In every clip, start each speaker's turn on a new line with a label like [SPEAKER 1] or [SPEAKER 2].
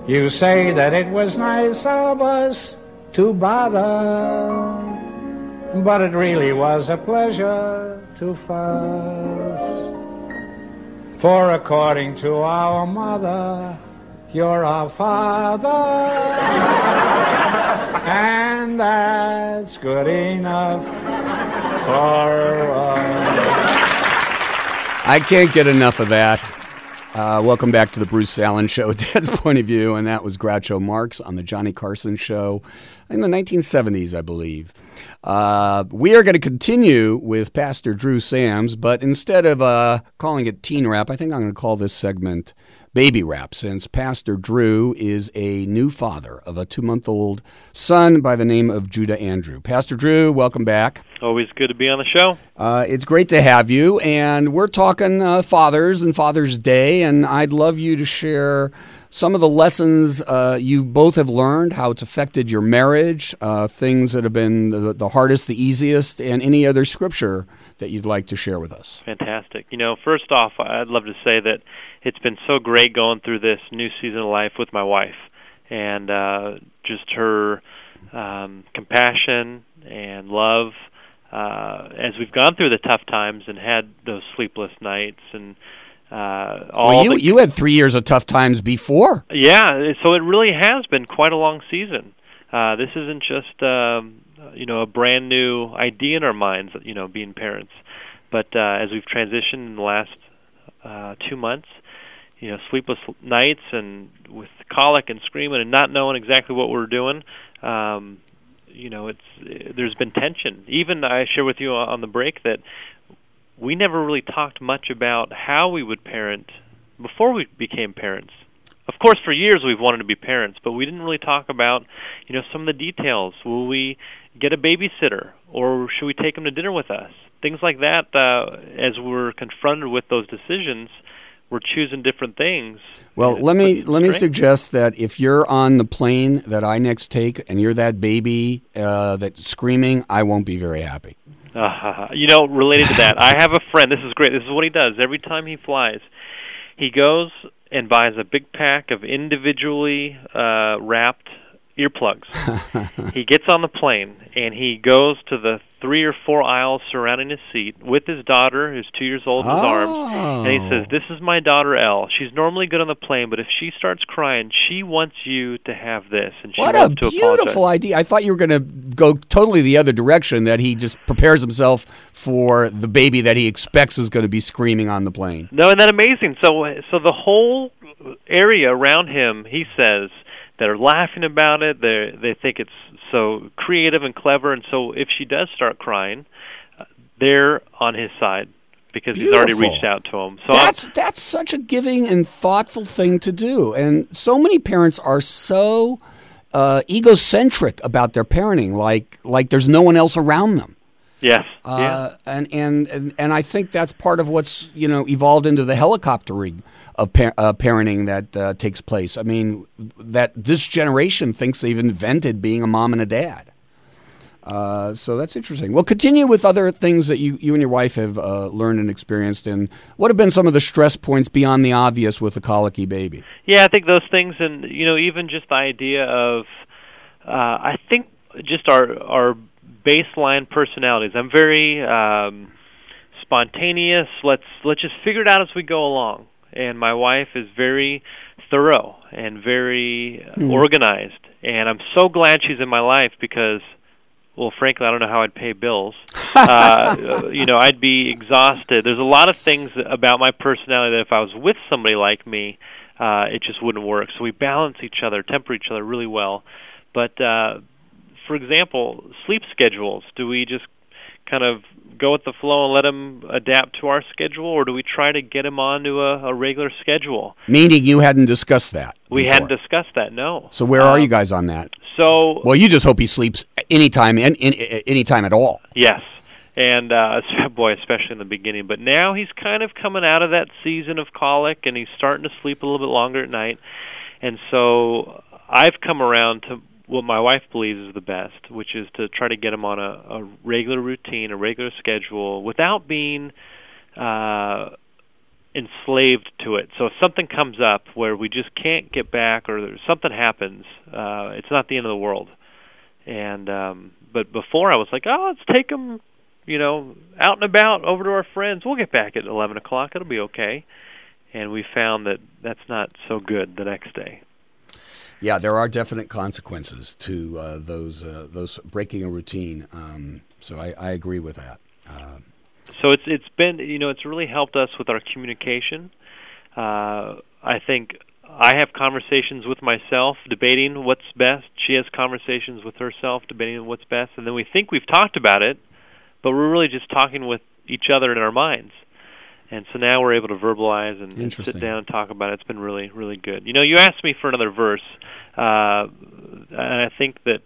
[SPEAKER 1] You say that it was nice of us to bother, but it really was a pleasure to fuss. For according to our mother, you're our father, and that's good enough for us.
[SPEAKER 2] I can't get enough of that. Welcome back to the Bruce Allen Show, Dad's Point of View, and that was Groucho Marx on the Johnny Carson Show in the 1970s, I believe. We are going to continue with Pastor Drew Sams, but instead of calling it Teen Rap, I think I'm going to call this segment Baby Rap, since Pastor Drew is a new father of a 2-month-old son by the name of Judah Andrew. Pastor Drew, welcome back.
[SPEAKER 3] Always good to be on the show.
[SPEAKER 2] It's great to have you, and we're talking fathers and Father's Day, and I'd love you to share some of the lessons you both have learned, how it's affected your marriage, things that have been the hardest, the easiest, and any other scripture that you'd like to share with us.
[SPEAKER 3] Fantastic. First off, I'd love to say that it's been so great going through this new season of life with my wife, and just her compassion and love as we've gone through the tough times and had those sleepless nights and
[SPEAKER 2] you had 3 years of tough times before.
[SPEAKER 3] Yeah, so it really has been quite a long season. This isn't just a brand new idea in our minds, being parents. But as we've transitioned in the last 2 months, sleepless nights and with colic and screaming and not knowing exactly what we're doing, there's been tension. Even I share with you on the break that we never really talked much about how we would parent before we became parents. Of course, for years we've wanted to be parents, but we didn't really talk about, some of the details. Will we get a babysitter, or should we take them to dinner with us? Things like that. As we're confronted with those decisions, we're choosing different things.
[SPEAKER 2] Well, let me suggest that if you're on the plane that I next take and you're that baby that's screaming, I won't be very happy.
[SPEAKER 3] Related to that, I have a friend. This is great. This is what he does. Every time he flies, he goes and buys a big pack of individually wrapped earplugs. He gets on the plane, and he goes to the 3 or 4 aisles surrounding his seat with his daughter, who's 2 years old, in his arms, and he says, "This is my daughter, Elle. She's normally good on the plane, but if she starts crying, she wants you to have this, and she
[SPEAKER 2] wants
[SPEAKER 3] to apologize."
[SPEAKER 2] What a beautiful idea. I thought you were going to go totally the other direction, that he just prepares himself for the baby that he expects is going to be screaming on the plane.
[SPEAKER 3] No, isn't that amazing? So the whole area around him, he says, they're laughing about it. They think it's so creative and clever. And so if she does start crying, they're on his side because He's already reached out to him. So
[SPEAKER 2] that's such a giving and thoughtful thing to do. And so many parents are so egocentric about their parenting, like there's no one else around them.
[SPEAKER 3] Yes.
[SPEAKER 2] And I think that's part of what's evolved into the helicoptering of parenting that takes place. I mean, that this generation thinks they've invented being a mom and a dad. So that's interesting. Well, continue with other things that you and your wife have learned and experienced, and what have been some of the stress points beyond the obvious with a colicky baby?
[SPEAKER 3] Yeah, I think those things, and even just the idea of, I think just our baseline personalities. I'm very spontaneous. Let's just figure it out as we go along. And my wife is very thorough and very organized. And I'm so glad she's in my life because, well, frankly, I don't know how I'd pay bills. I'd be exhausted. There's a lot of things about my personality that if I was with somebody like me, it just wouldn't work. So we balance each other, temper each other really well. But, for example, sleep schedules. Do we just kind of go with the flow and let him adapt to our schedule, or do we try to get him onto a regular schedule?
[SPEAKER 2] Meaning you hadn't discussed that
[SPEAKER 3] We
[SPEAKER 2] before.
[SPEAKER 3] hadn't discussed that, no.
[SPEAKER 2] So where are you guys on that?
[SPEAKER 3] Well,
[SPEAKER 2] you just hope he sleeps anytime at all.
[SPEAKER 3] Yes. And, especially in the beginning. But now he's kind of coming out of that season of colic, and he's starting to sleep a little bit longer at night. And so I've come around to what my wife believes is the best, which is to try to get him on a regular routine, a regular schedule, without being enslaved to it. So if something comes up where we just can't get back, or something happens, it's not the end of the world. And but before I was like, oh, let's take them, out and about over to our friends. We'll get back at 11 o'clock. It'll be okay. And we found that that's not so good the next day.
[SPEAKER 2] Yeah, there are definite consequences to those breaking a routine. So I agree with that.
[SPEAKER 3] So it's been, it's really helped us with our communication. I think I have conversations with myself, debating what's best. She has conversations with herself, debating what's best. And then we think we've talked about it, but we're really just talking with each other in our minds. And so now we're able to verbalize and sit down and talk about it. It's been really, really good. You asked me for another verse, and I think that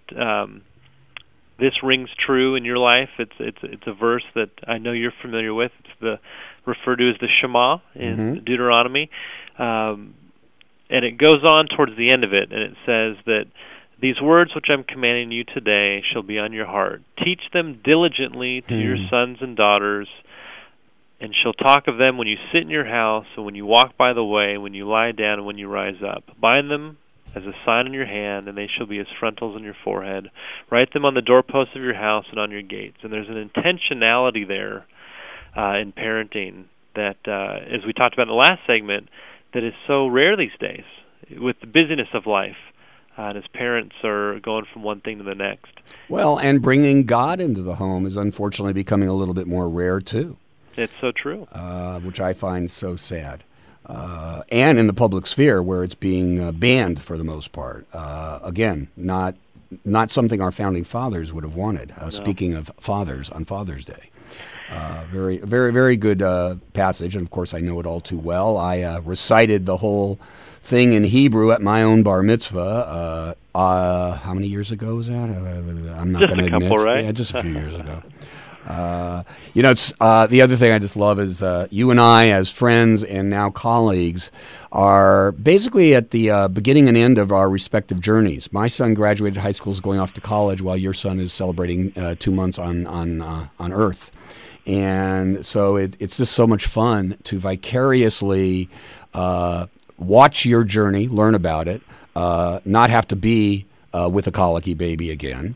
[SPEAKER 3] this rings true in your life. It's a verse that I know you're familiar with. It's referred to as the Shema in Deuteronomy. And it goes on towards the end of it, and it says that these words which I'm commanding you today shall be on your heart. Teach them diligently to your sons and daughters, and shall talk of them when you sit in your house, and when you walk by the way, when you lie down, and when you rise up. Bind them as a sign in your hand, and they shall be as frontals on your forehead. Write them on the doorposts of your house and on your gates. And there's an intentionality there in parenting that, as we talked about in the last segment, that is so rare these days with the busyness of life. And as parents are going from one thing to the next.
[SPEAKER 2] Well, and bringing God into the home is unfortunately becoming a little bit more rare, too.
[SPEAKER 3] It's so true.
[SPEAKER 2] Which I find so sad. And in the public sphere, where it's being banned for the most part. Again, not something our founding fathers would have wanted. No. Speaking of fathers, on Father's Day. Very, very, very good passage, and of course I know it all too well. I recited the whole thing in Hebrew at my own bar mitzvah. How many years ago was that? I'm not going to admit.
[SPEAKER 3] Just a couple, right?
[SPEAKER 2] Yeah, just a few years ago. It's the other thing I just love is you and I, as friends and now colleagues, are basically at the beginning and end of our respective journeys. My son graduated high school, is going off to college, while your son is celebrating 2 months on Earth. And so it's just so much fun to vicariously watch your journey, learn about it, not have to be with a colicky baby again,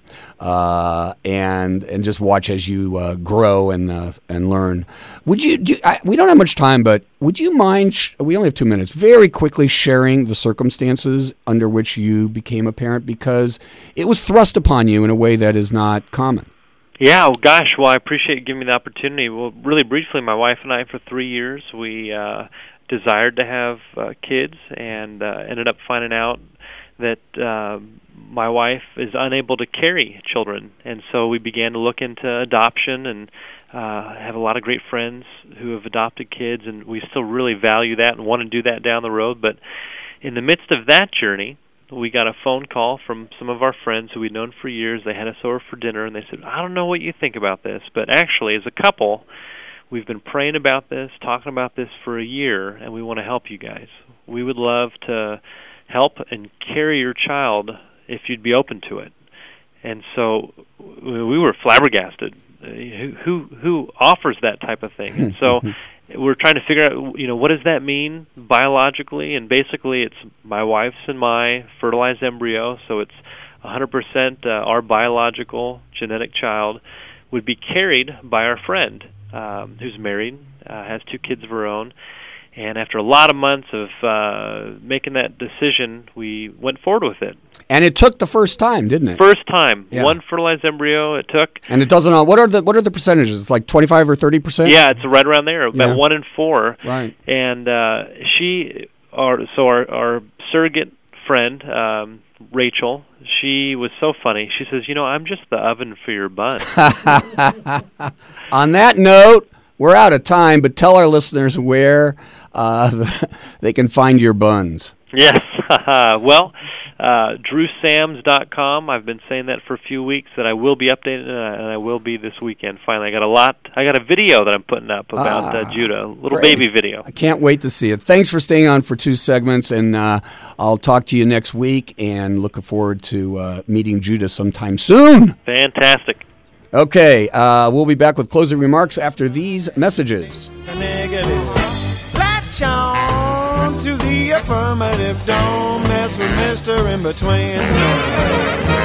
[SPEAKER 2] and just watch as you grow and learn. Would you? We don't have much time, but would you mind? We only have 2 minutes. Very quickly sharing the circumstances under which you became a parent, because it was thrust upon you in a way that is not common.
[SPEAKER 3] Yeah, gosh, well, I appreciate you giving me the opportunity. Well, really briefly, my wife and I, for 3 years, we desired to have kids, and ended up finding out that my wife is unable to carry children. And so we began to look into adoption, and have a lot of great friends who have adopted kids, and we still really value that and want to do that down the road. But in the midst of that journey, we got a phone call from some of our friends who we'd known for years. They had us over for dinner, and they said, I don't know what you think about this, but actually, as a couple, we've been praying about this, talking about this for a year, and we want to help you guys. We would love to help and carry your child if you'd be open to it. And so we were flabbergasted. Who offers that type of thing? And so we're trying to figure out, what does that mean biologically? And basically, it's my wife's and my fertilized embryo, so it's 100% our biological genetic child would be carried by our friend who's married, has 2 kids of her own. And after a lot of months of making that decision, we went forward with it.
[SPEAKER 2] And it took the first time, didn't it?
[SPEAKER 3] First time.
[SPEAKER 2] Yeah.
[SPEAKER 3] One fertilized embryo it took.
[SPEAKER 2] And it doesn't. What are the percentages? It's like 25 or 30%?
[SPEAKER 3] Yeah, it's right around there, about 1 in 4.
[SPEAKER 2] Right.
[SPEAKER 3] And our surrogate friend, Rachel, she was so funny. She says, I'm just the oven for your bun.
[SPEAKER 2] On that note, we're out of time, but tell our listeners where they can find your buns.
[SPEAKER 3] Yes. Well, DrewSams.com. I've been saying that for a few weeks, that I will be updating, and I will be this weekend. Finally, I got a video that I'm putting up about Judah, a little
[SPEAKER 2] great.
[SPEAKER 3] baby video.
[SPEAKER 2] I can't wait to see it. Thanks for staying on for 2 segments, and I'll talk to you next week, and looking forward to meeting Judah sometime soon.
[SPEAKER 3] Fantastic.
[SPEAKER 2] Okay, we'll be back with closing remarks after these messages.
[SPEAKER 4] Black March on to the affirmative. Don't mess with Mr. In Between.